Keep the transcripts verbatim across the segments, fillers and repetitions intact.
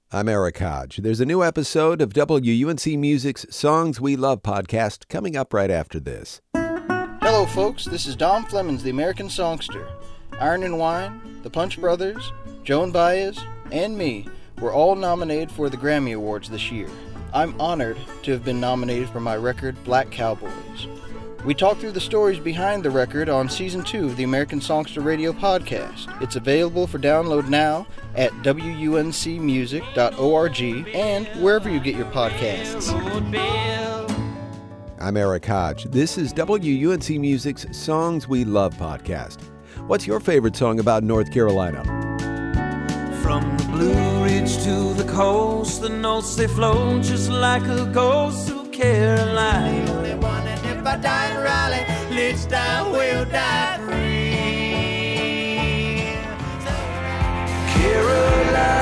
I'm Eric Hodge. There's a new episode of W U N C Music's Songs We Love podcast coming up right after this. Hello, folks. This is Dom Flemons, the American Songster. Iron and Wine, the Punch Brothers, Joan Baez, and me were all nominated for the Grammy Awards this year. I'm honored to have been nominated for my record, Black Cowboys. We talk through the stories behind the record on Season two of the American Songster Radio podcast. It's available for download now at W U N C music dot org and wherever you get your podcasts. I'm Eric Hodge. This is W U N C Music's Songs We Love podcast. What's your favorite song about North Carolina? From the Blue Ridge to the coast, the notes they flow just like a ghost through Carolina. Only one, and if I die in Raleigh, Litchfield I will die free. Carolina,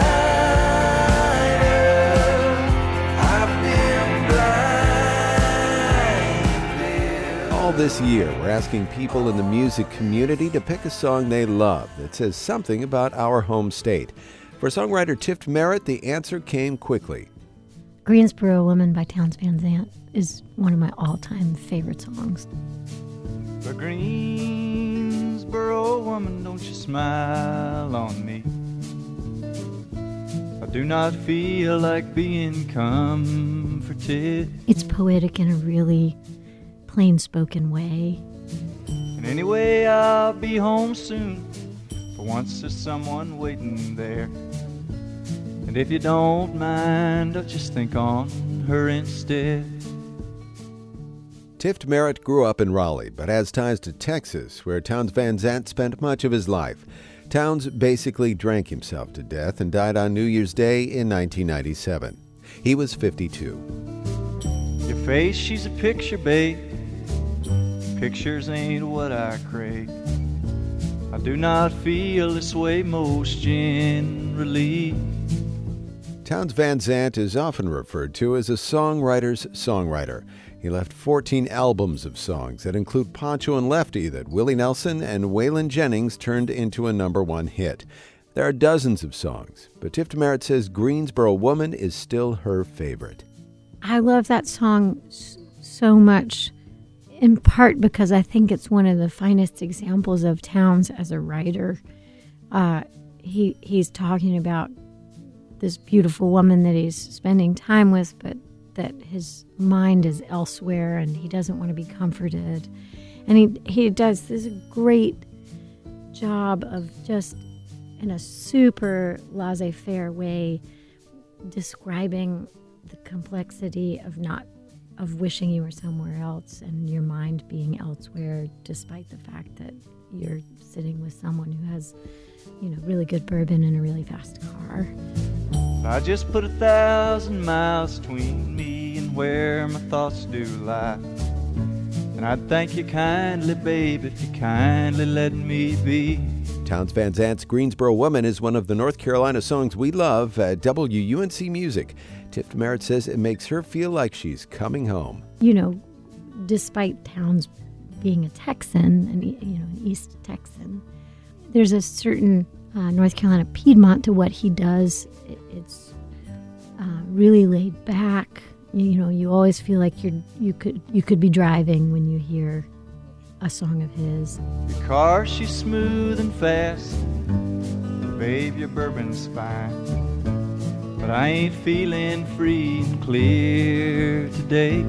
I've been blind. All this year, we're asking people in the music community to pick a song they love that says something about our home state. For songwriter Tift Merritt, the answer came quickly. Greensboro Woman by Townes Van Zandt is one of my all-time favorite songs. The Greensboro woman, don't you smile on me. I do not feel like being comforted. It's poetic in a really plain-spoken way. And anyway, I'll be home soon. For once there's someone waiting there. And if you don't mind, I'll just think on her instead. Tift Merritt grew up in Raleigh, but has ties to Texas, where Townes Van Zandt spent much of his life. Townes basically drank himself to death and died on New Year's Day in nineteen ninety-seven. He was fifty-two. Your face, she's a picture, babe. Pictures ain't what I crave. I do not feel this way most generally. Townes Van Zandt is often referred to as a songwriter's songwriter. He left fourteen albums of songs that include Poncho and Lefty that Willie Nelson and Waylon Jennings turned into a number one hit. There are dozens of songs, but Tift Merritt says Greensboro Woman is still her favorite. I love that song so much, in part because I think it's one of the finest examples of Townes as a writer. Uh, he he's talking about this beautiful woman that he's spending time with, but that his mind is elsewhere and he doesn't want to be comforted. And he he does this great job of just, in a super laissez-faire way, describing the complexity of not of wishing you were somewhere else and your mind being elsewhere, despite the fact that you're sitting with someone who has, you know, really good bourbon and a really fast car. I just put a thousand miles between me and where my thoughts do lie. And I'd thank you kindly, babe, if you kindly let me be. Townes Van Zandt's Greensboro Woman is one of the North Carolina songs we love at W U N C Music. Tift Merritt says it makes her feel like she's coming home. You know, despite Townes being a Texan, and you know, an East Texan, there's a certain uh, North Carolina Piedmont to what he does. It, it's uh, really laid back. You, you know, you always feel like you're you could you could be driving when you hear a song of his. Your car, she's smooth and fast. Babe, your bourbon's fine. But I ain't feeling free and clear today.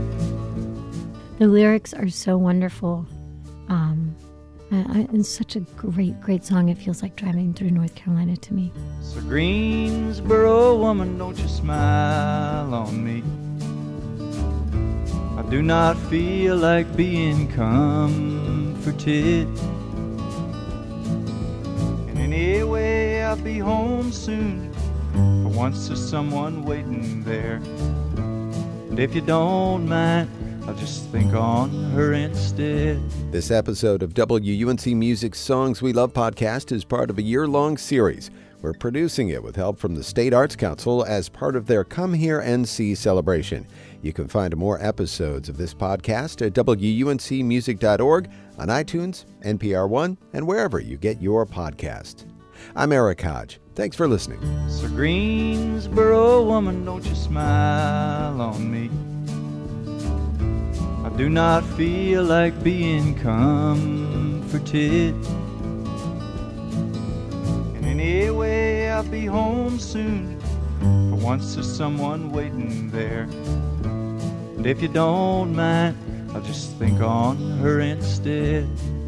The lyrics are so wonderful. Um, I, I, it's such a great, great song. It feels like driving through North Carolina to me. So Greensboro woman, don't you smile on me. I do not feel like being comforted. And anyway, I'll be home soon. For once there's someone waiting there. And if you don't mind, I'll just think on her instead. This episode of W U N C Music's Songs We Love podcast is part of a year-long series. We're producing it with help from the State Arts Council as part of their Come Here and See celebration. You can find more episodes of this podcast at W U N C music dot org, on iTunes, N P R One, and wherever you get your podcasts. I'm Eric Hodge. Thanks for listening. So Greensboro woman, don't you smile on me. I do not feel like being comforted. And anyway, I'll be home soon. For once there's someone waiting there. And if you don't mind, I'll just think on her instead.